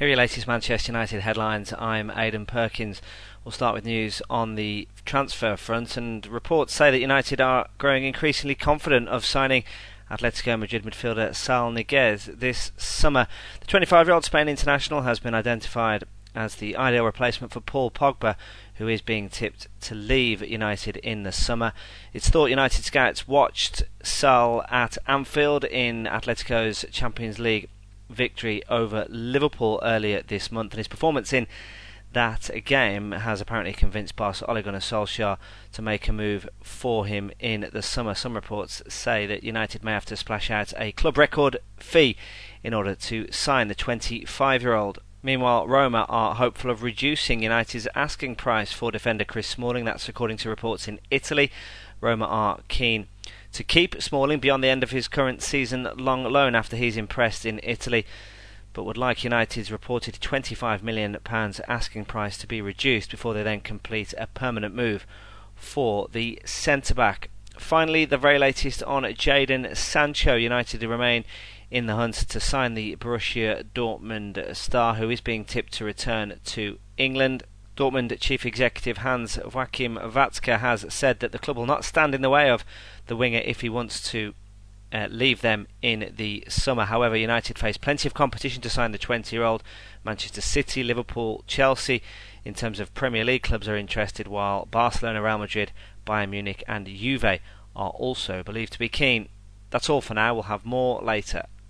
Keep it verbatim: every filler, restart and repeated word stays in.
Here are your latest Manchester United headlines. I'm Aidan Perkins. We'll start with news on the transfer front, and reports say that United are growing increasingly confident of signing Atletico Madrid midfielder Saul Niguez this summer. The twenty-five-year-old Spain international has been identified as the ideal replacement for Paul Pogba, who is being tipped to leave United in the summer. It's thought United scouts watched Saul at Anfield in Atletico's Champions League victory over Liverpool earlier this month, and his performance in that game has apparently convinced boss Ole Gunnar Solskjaer to make a move for him in the summer. Some reports say that United may have to splash out a club record fee in order to sign the twenty-five-year-old. Meanwhile, Roma are hopeful of reducing United's asking price for defender Chris Smalling. That's according to reports in Italy. Roma are keen to keep Smalling beyond the end of his current season-long loan after he's impressed in Italy, but would like United's reported twenty-five million pounds asking price to be reduced before they then complete a permanent move for the centre-back. Finally, the very latest on Jadon Sancho. United remain in the hunt to sign the Borussia Dortmund star, who is being tipped to return to England. Dortmund chief executive Hans-Joachim Watzke has said that the club will not stand in the way of the winger if he wants to uh, leave them in the summer. However, United face plenty of competition to sign the twenty-year-old. Manchester City, Liverpool, Chelsea, in terms of Premier League clubs, are interested, while Barcelona, Real Madrid, Bayern Munich and Juve are also believed to be keen. That's all for now. We'll have more later.